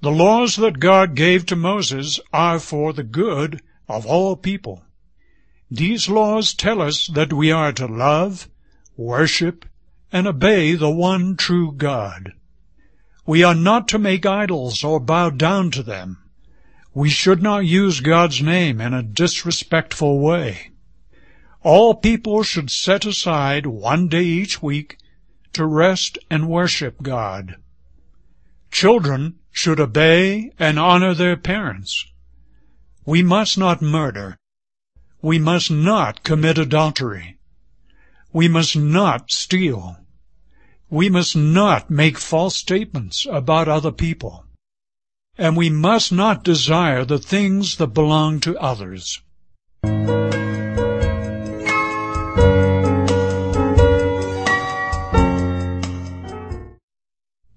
The laws that God gave to Moses are for the good of all people. These laws tell us that we are to love, worship, and obey the one true God. We are not to make idols or bow down to them. We should not use God's name in a disrespectful way. All people should set aside one day each week to rest and worship God. Children should obey and honor their parents. We must not murder. We must not commit adultery. We must not steal. We must not make false statements about other people. And we must not desire the things that belong to others.